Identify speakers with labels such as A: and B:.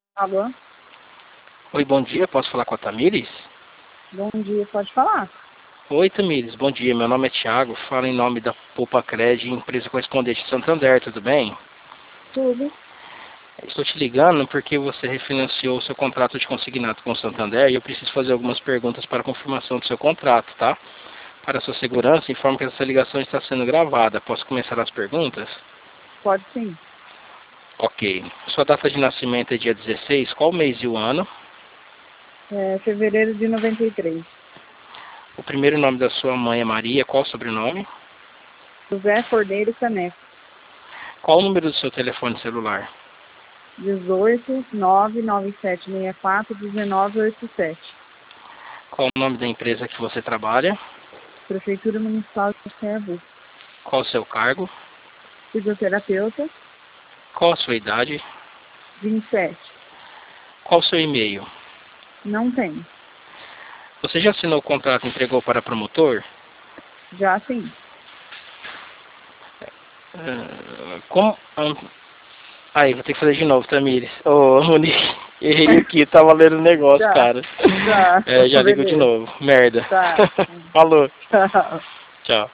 A: Alô?
B: Oi, bom dia. Posso falar com a Tamires?
A: Bom dia, pode falar?
B: Oi, Tamires. Bom dia. Meu nome é Thiago. Falo em nome da Poupa Cred, empresa correspondente de Santander. Tudo bem?
A: Tudo.
B: Estou te ligando porque você refinanciou o seu contrato de consignado com o Santander e eu preciso fazer algumas perguntas para confirmação do seu contrato, tá? Para sua segurança, informo que essa ligação está sendo gravada. Posso começar as perguntas?
A: Pode sim.
B: Ok. Sua data de nascimento é dia 16. Qual mês e o ano?
A: Fevereiro de 93.
B: O primeiro nome da sua mãe é Maria. Qual o sobrenome?
A: José Cordeiro Caneco.
B: Qual o número do seu telefone celular?
A: 18-99764-1987.
B: Qual o nome da empresa que você trabalha?
A: Prefeitura Municipal de Serra.
B: Qual o seu cargo?
A: Fisioterapeuta,
B: Qual a sua idade?
A: 27.
B: Qual o seu e-mail?
A: Não tem.
B: Você já assinou o contrato e entregou para promotor?
A: Já sim.
B: Como... Aí, vou ter que fazer de novo, Tamires. Ô, Monique, errei aqui, tava lendo o negócio,
A: Já.
B: cara.
A: Já.
B: Já ligo de
A: Beleza.
B: novo. Merda.
A: Tá.
B: Falou.
A: Tchau.
B: Tchau.